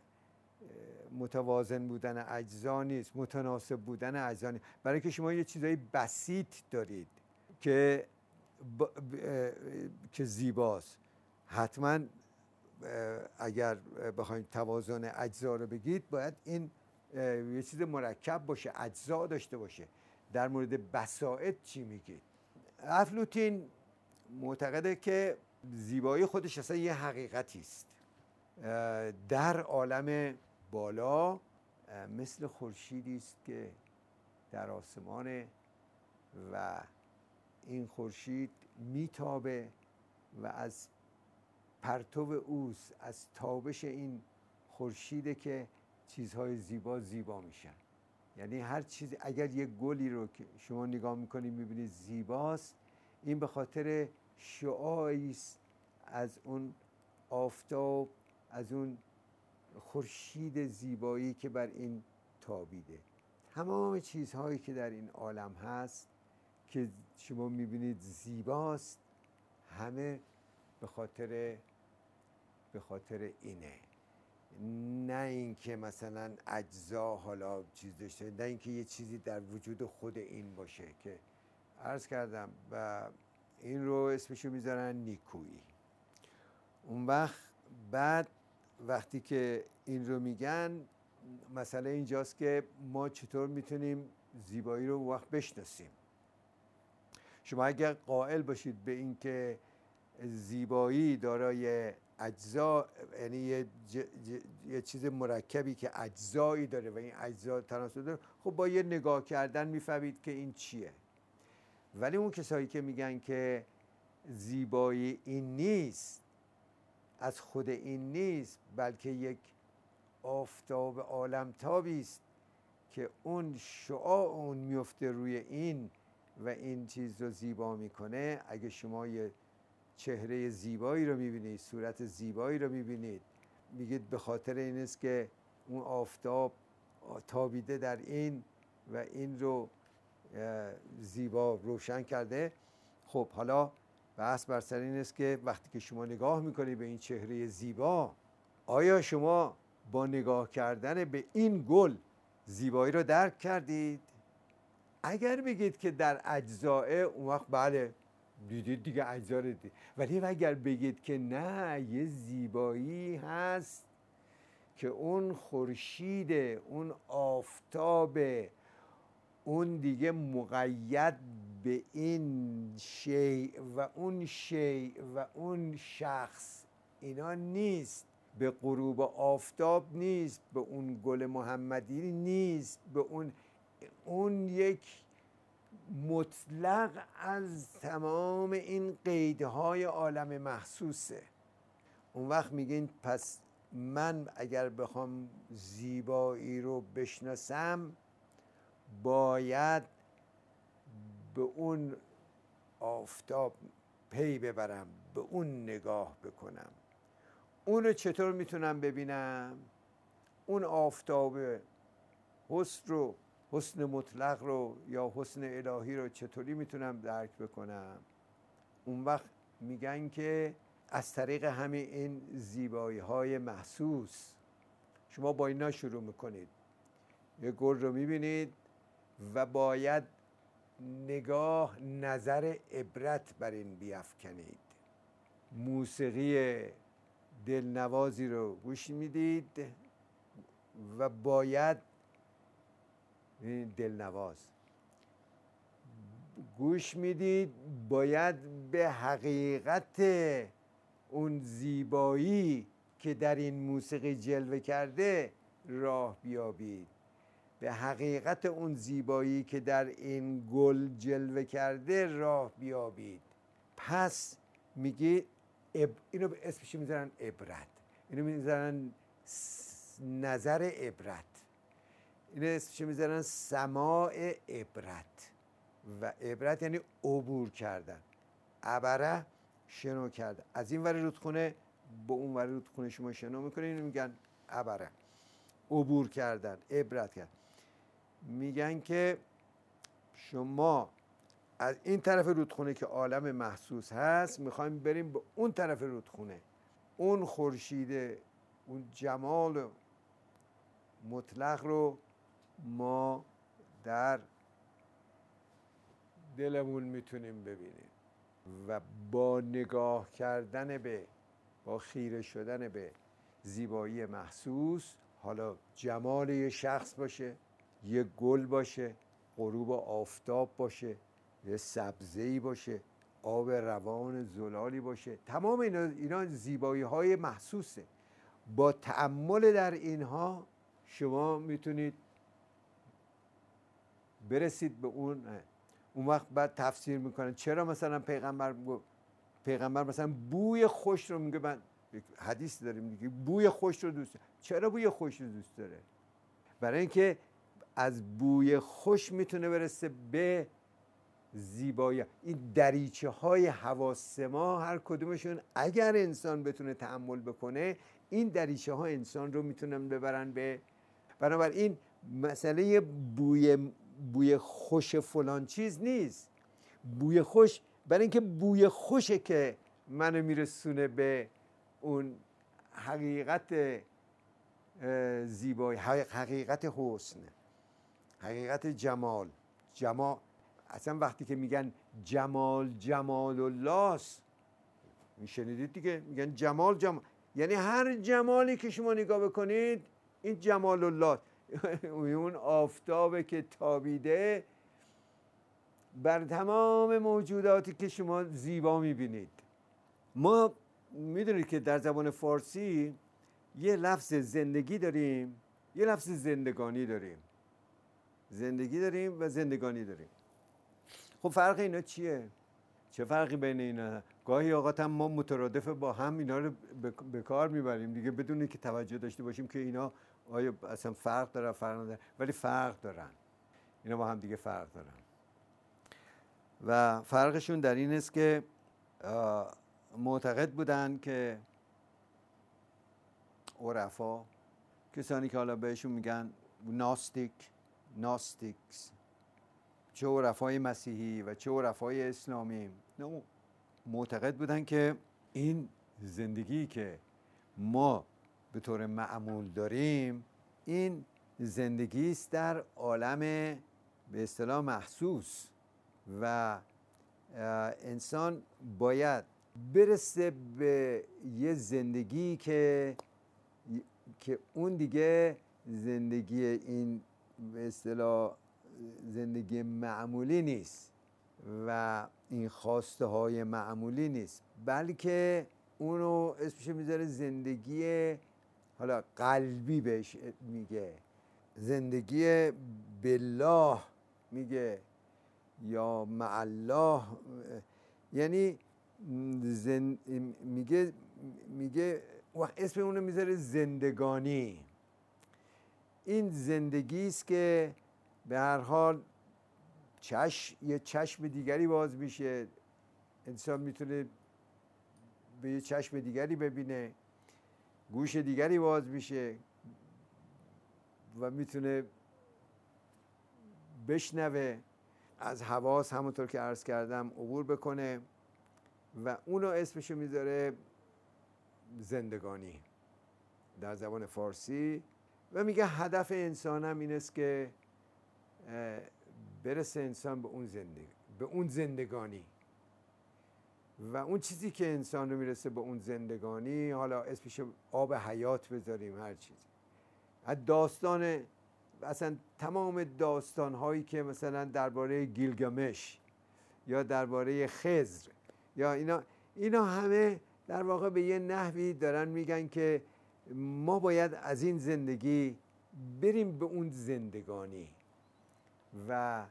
متوازن بودن اجزا نیست، متناسب بودن اجزا نیست. برای که شما یه چیزای بسیط دارید که ب... ب... که زیباست، حتما اگر بخواید توازن اجزا رو بگید باید این یه چیز مرکب باشه، اجزا داشته باشه. در مورد بساط چی میگید؟ افلاطون معتقده که زیبایی خودش اصلا یه حقیقتی است. در عالم بالا مثل خورشیدی است که در آسمان و این خورشید میتابه و از پرتو اوست، از تابش این خورشیده که چیزهای زیبا زیبا میشن. یعنی هر چیز، اگر یک گلی رو که شما نگاه میکنید میبینید زیباست، این به خاطر شعاعی است از اون آفتاب، از اون خورشید زیبایی که بر این تابیده. تمام چیزهایی که در این عالم هست که شما میبینید زیباست، همه به خاطر به خاطر اینه. نه اینکه مثلا اجزا حالا چیز داشته، نه اینکه یه چیزی در وجود خود این باشه که عرض کردم. و این رو اسمشو میذارن نیکویی. اون وقت بعد وقتی که این رو میگن، مسئله اینجاست که ما چطور میتونیم زیبایی رو وقت بشناسیم. شما اگر قائل باشید به این که زیبایی دارای اجزا، یعنی یه, ج... ج... یه چیز مرکبی که اجزایی داره و این اجزا تناسب داره، خب با یه نگاه کردن میفهمید که این چیه. ولی اون کسایی که میگن که زیبایی این نیست، از خود این نیست، بلکه یک آفتاب عالمتابی است که اون شعاع اون میفته روی این و این چیز رو زیبا میکنه. اگه شما یه چهره زیبایی رو میبینید، صورت زیبایی رو میبینید، میگید به خاطر این است که اون آفتاب تابیده در این و این رو زیبا روشن کرده. خب حالا بحث بر سر این است که وقتی که شما نگاه میکنید به این چهره زیبا، آیا شما با نگاه کردن به این گل زیبایی رو درک کردید؟ اگر بگید که در اجزاه، اون وقت بله دیدید دیگه، اجزا رو دید. ولی اگر بگید که نه، یه زیبایی هست که اون خورشید، اون آفتاب، اون دیگه مقید به این شیء و اون شیء و اون شخص اینا نیست، به غروب آفتاب نیست، به اون گل محمدی نیست، به اون اون یک مطلق از تمام این قیدهای عالم محسوسه. اون وقت میگین پس من اگر بخوام زیبایی رو بشناسم باید به اون آفتاب پی ببرم، به اون نگاه بکنم. اون رو چطور میتونم ببینم؟ اون آفتاب حسن رو، حسن مطلق رو یا حسن الهی رو چطوری میتونم درک بکنم؟ اون وقت میگن که از طریق همین این زیبایی های محسوس. شما با اینا شروع میکنید، یه گل رو میبینید و باید نگاه، نظر عبرت بر این بیفکنید. موسیقی دلنوازی رو گوش میدید و باید دلنواز گوش میدید، باید به حقیقت اون زیبایی که در این موسیقی جلوه کرده راه بیابید، به حقیقت اون زیبایی که در این گل جلوه کرده راه بیابید. پس میگه اینو به اسمش میذارن عبرت، اینو میذارن نظر عبرت، اینو اسمش میذارن سماع عبرت. و عبرت یعنی عبور کردن. عبره شنو کرده، از این ور رودخونه به اون ور رودخونه شما شنو میکنه، اینو میگن عبره، عبور کردن، عبرت کردن. میگن که شما از این طرف رودخونه که عالم محسوس هست میخوایم بریم به اون طرف رودخونه، اون خورشید، اون جمال مطلق رو ما در دلمون میتونیم ببینیم و با نگاه کردن به، با خیره شدن به زیبایی محسوس، حالا جمال یه شخص باشه، یه گل باشه، غروب آفتاب باشه، یه سبزه‌ای باشه، آب روان زلالی باشه، تمام اینا, اینا زیبایی های محسوسه. با تأمل در اینها شما میتونید برسید به اون. اون وقت بعد تفسیر میکنن چرا مثلا پیغمبر پیغمبر مثلا بوی خوش رو میگه، من حدیث داریم دیگه، بوی خوش رو دوست داره. چرا بوی خوش رو دوست داره؟ برای اینکه از بوی خوش میتونه برسه به زیبایی. این دریچه های حواس ما هر کدومشون اگر انسان بتونه تأمل بکنه، این دریچه ها انسان رو میتونن ببرن به. بنابراین مسئله بوی بوی خوش فلان چیز نیست. بوی خوش برای اینکه بوی خوشه که منو میرسونه به اون حقیقت زیبایی، حقیقت حسن، حقیقت جمال. جمال اصلا وقتی که میگن جمال جمال الله است، میشنیدید دیگه، میگن جمال جمال، یعنی هر جمالی که شما نگاه بکنید این جمال الله، اون آفتابه که تابیده بر تمام موجوداتی که شما زیبا میبینید. ما میدونید که در زبان فارسی یه لفظ زندگی داریم، یه لفظ زندگانی داریم. زندگی داریم و زندگانی داریم. خب فرق اینا چیه؟ چه فرقی بین اینا؟ گاهی اوقات هم ما مترادف با هم اینا رو به کار میبریم دیگه، بدون اینکه توجه داشته باشیم که اینا آیا اصلا فرق داره فرق نداره، ولی فرق دارن. اینا با هم دیگه فرق دارن و فرقشون در این است که معتقد بودن که عرفا، کسانی که حالا بهشون میگن ناستیک، ناستیکس، چه عرفای مسیحی و چه عرفای اسلامی، معتقد بودن که این زندگی که ما به طور معمول داریم این زندگی است در عالم به اصطلاح محسوس و انسان باید برسه به یه زندگی که که اون دیگه زندگی این به اصطلاح زندگی معمولی نیست و این خواسته های معمولی نیست، بلکه اونو اسمش میذاره زندگی حالا قلبی بهش میگه، زندگی بالله میگه یا مع الله، یعنی زن... میگه میگه اسم اونو میذاره زندگانی. این زندگی است که به هر حال چشم یه چشم دیگری باز میشه، انسان میتونه به یه چشم دیگری ببینه، گوش دیگری باز میشه و میتونه بشنوه، از حواس همونطور که عرض کردم عبور بکنه و اونو اسمشو میذاره زندگانی در زبان فارسی. و میگه هدف انسان هم این است که برسه انسان به اون زندگی، به اون زندگانی، و اون چیزی که انسان رو میرسه به اون زندگانی، حالا اسمش آب حیات بذاریم، هر چیزی، از داستان اصلا تمام داستان هایی که مثلا درباره گیلگامش یا درباره خضر یا اینا اینا همه در واقع به یه نحوی دارن میگن که ما باید از این زندگی بریم به اون زندگانی و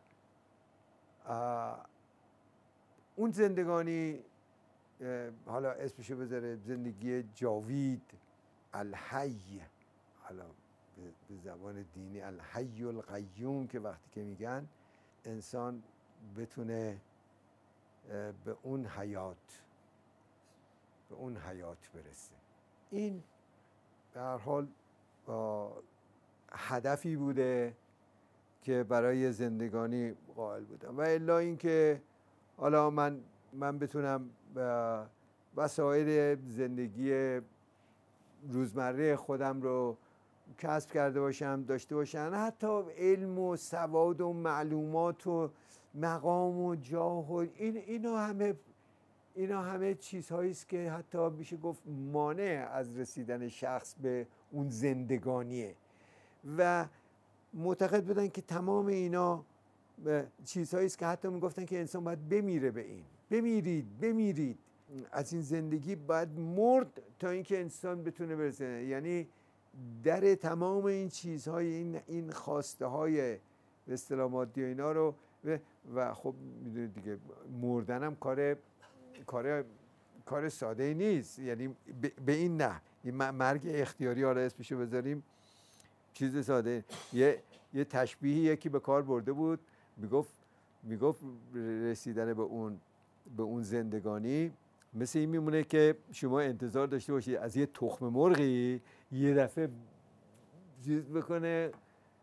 اون زندگانی حالا اسمشو بذاره زندگی جاوید، الحی، حالا به زبان دینی الحی القیوم، که وقتی که میگن انسان بتونه به اون حیات به اون حیات برسه. این به هر حال هدفی بوده که برای زندگانی قائل بودم، و الا اینکه حالا من من بتونم وسایل زندگی روزمره خودم رو کسب کرده باشم، داشته باشم، حتی علم و سواد و معلومات و مقام و جاه و این اینا همه اینا همه چیزهایی است که حتی میشه گفت مانع از رسیدن شخص به اون زندگانیه، و معتقد بودن که تمام اینا چیزهایی است که حتی میگفتن که انسان باید بمیره به این، بمیرید بمیرید از این زندگی باید مرد تا اینکه انسان بتونه برسه. یعنی در تمام این چیزهای این این خواسته های به اصطلاح مادی و اینا رو و, و خب میدونید دیگه مردن هم کار کار کار ساده ای نیست، یعنی به این نه این مرگ اختیاری، حالا اسمشو بذاریم چیز ساده. یه یه تشبیهی یکی به کار برده بود، میگفت میگفت رسیدن به اون به اون زندگانی مثل این میمونه که شما انتظار داشته باشید از یه تخم مرغی یه دفعه چیز بکنه،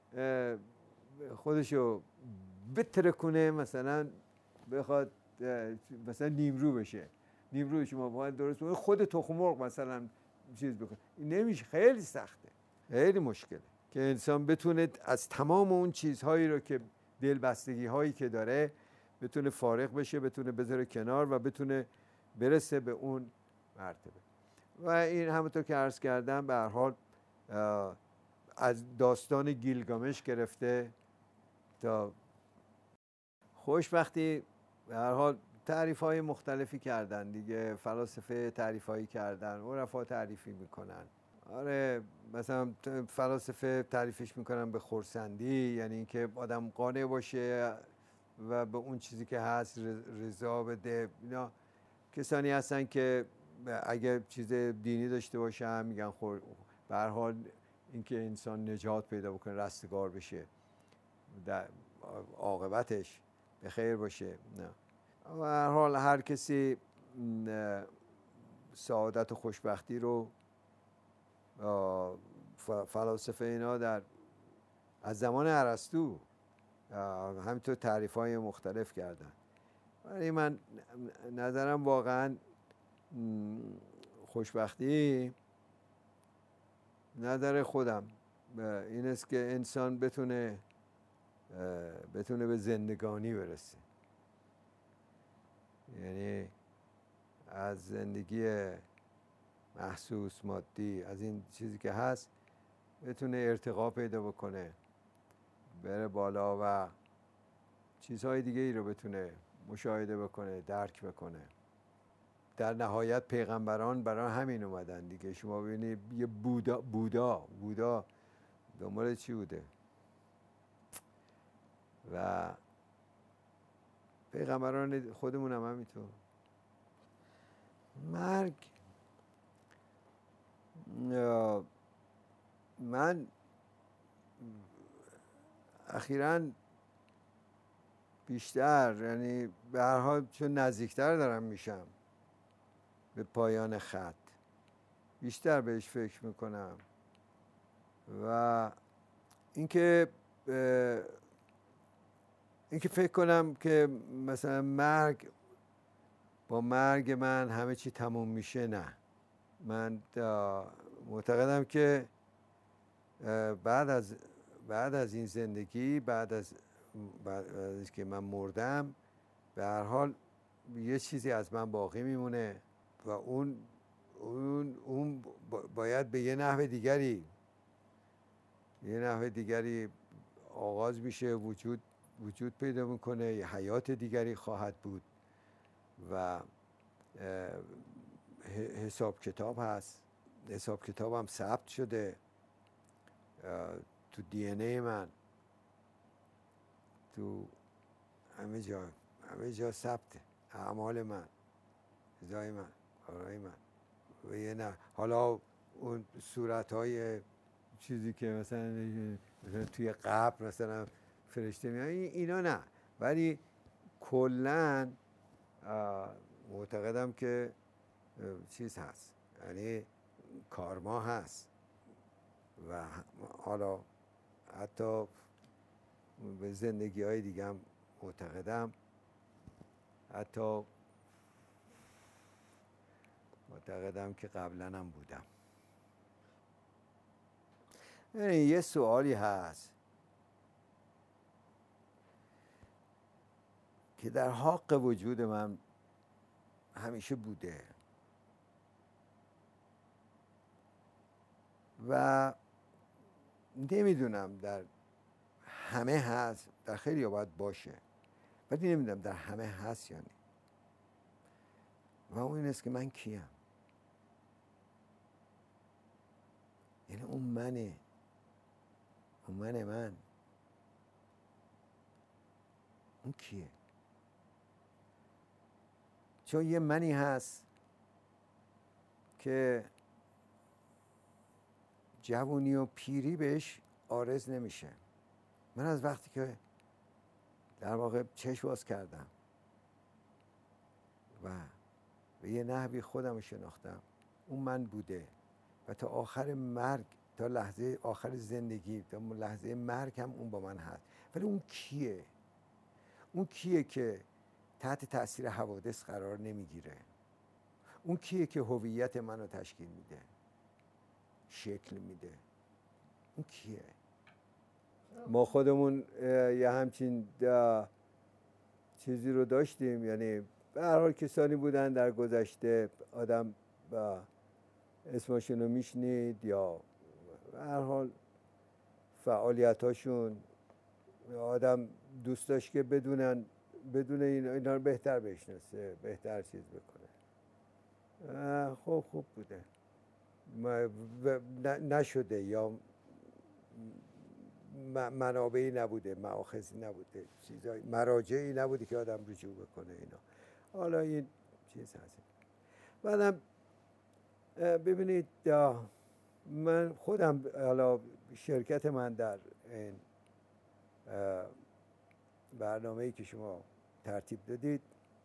خودشو بترکونه، مثلا بخواد مثلا نیمرو بشه، نیمرو شما باید درست بکنه، خود تخم مرغ مثلا چیز بکنه، نمیشه، خیلی سخته، خیلی مشکله که انسان بتونه از تمام اون چیزهایی رو که دلبستگی هایی که داره بتونه فارغ بشه، بتونه بذاره کنار و بتونه برسه به اون مرتبه. و این همونطور که عرض کردم به هر حال از داستان گیلگامش گرفته تا خوشبختی به هر حال تعریف های مختلفی کردن دیگه، فلاسفه تعریف هایی کردن، عرفا تعریفی میکنن. آره مثلا فلاسفه تعریفش میکنن به خرسندی، یعنی اینکه آدم قانع باشه و به اون چیزی که هست رضا بده. اینا کسانی هستن که اگه چیز دینی داشته باشن میگن خور به هر حال اینکه انسان نجات پیدا بکنه، رستگار بشه، در عاقبتش به خیر باشه. نه، به هر حال هر کسی سعادت و خوشبختی رو فلاسفه اینا در از زمان ارسطو همینطور تعریف های مختلف کردن. ولی من نظرم واقعا خوشبختی نظر خودم این است که انسان بتونه بتونه به زندگانی برسه، یعنی از زندگی محسوس مادی، از این چیزی که هست بتونه ارتقا پیدا بکنه، بره بالا و چیزهای دیگه ای رو بتونه مشاهده بکنه، درک بکنه. در نهایت پیغمبران برای همین اومدن دیگه. شما ببینید یه بودا بودا بودا دنبال چی بوده؟ و پیغمبران خودمون هم همینطور. مرگ، من اخیراً بیشتر، یعنی به هر حال چون نزدیکتر دارم میشم به پایان خط، بیشتر بهش فکر میکنم و اینکه اینکه فکر کنم که مثلا مرگ، با مرگ من همه چی تموم میشه، نه. من معتقدم که بعد از بعد از این زندگی، بعد از بعد از که من مردم، به هر حال یه چیزی از من باقی میمونه و اون اون اون باید به یه نحو دیگری یه نحو دیگری آغاز میشه، وجود وجود پیدا میکنه، یه حیات دیگری خواهد بود و حساب کتاب هست. حساب کتاب هم ثبت شده تو دی ان ای من، تو همه جا همه جا ثبته. اعمال من، چیزای من، کارهای من و یه نه. حالا اون صورتهای چیزی که مثلا, مثلا توی قبر مثلا فرشته میاد، اینا نه، ولی کلن معتقدم که چیز هست، یعنی کارما هست و حالا حتی به زندگی های دیگه هم معتقدم، حتی معتقدم که قبلا هم بودم. یعنی یه سوالی هست که در حق وجود من همیشه بوده و نمیدونم در همه هست، در خیلی ها باید باشه، ولی نمیدونم در همه هست یا نه. و اون این است که من کیم؟ یعنی اون منه، اون من من اون کیه؟ چون یه منی هست که جوونی و پیری بهش عارض نمیشه. من از وقتی که در واقع چشم باز کردم و به یه نحوی خودم رو شناختم، اون من بوده و تا آخر مرگ، تا لحظه آخر زندگی، تا لحظه مرگ هم اون با من هست. ولی اون کیه؟ اون کیه که تحت تأثیر حوادث قرار نمیگیره؟ اون کیه که هویت منو تشکیل میده، شکل میده؟ اون کیه؟ ما خودمون یه همچین چیزی رو داشتیم، یعنی به هر حال کسانی بودن در گذشته، آدم با اسمشون رو میشنید یا به هر حال فعالیتاشون، آدم دوست داشت که بدونن بدون اینا رو بهتر بشناسه، بهتر چیز بکنه. خوب خوب بوده، نشده یا منابعی نبوده، مآخذی نبوده، چیزای مراجعی نبوده که آدم رجوع بکنه اینا. حالا این چیز هست. بعدم ببینید من خودم، حالا شرکت من در این برنامه‌ای که شما ترتیب دادید،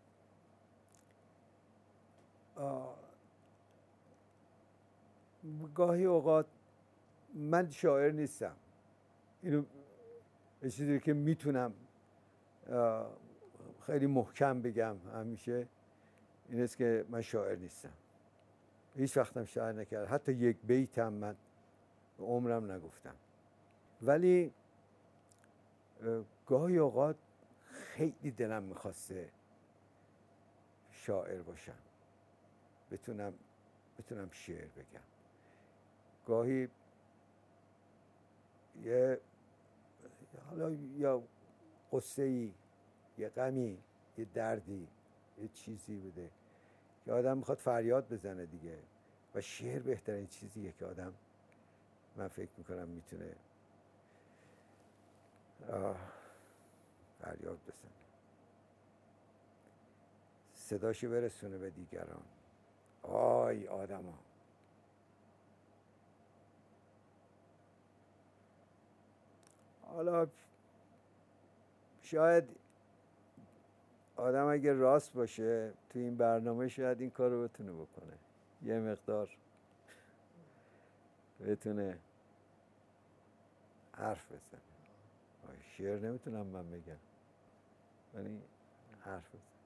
گاهی اوقات من شاعر نیستم، اینو چیزی که میتونم خیلی محکم بگم همیشه این است که من شاعر نیستم. هیچ وقتم شاعر نکردم، حتی یک بیتم من عمرم نگفتم. ولی گاهی اوقات خیلی دلم میخواسته شاعر باشم، بتونم بتونم شعر بگم. گاهی یه حالا یا قصه‌ای یه غمی، یه دردی، یه چیزی بوده که آدم میخواد فریاد بزنه دیگه. و شعر بهترین چیزیه که آدم، من فکر میکنم میتونه فریاد بزنه، صداشو برسونه به دیگران. آی آدم ها، حالا شاید آدم اگه راست باشه تو این برنامه شاید این کار رو بتونه بکنه، یه مقدار بتونه حرف بزنه. شعر نمیتونم من بگم، ولی حرف بزنه.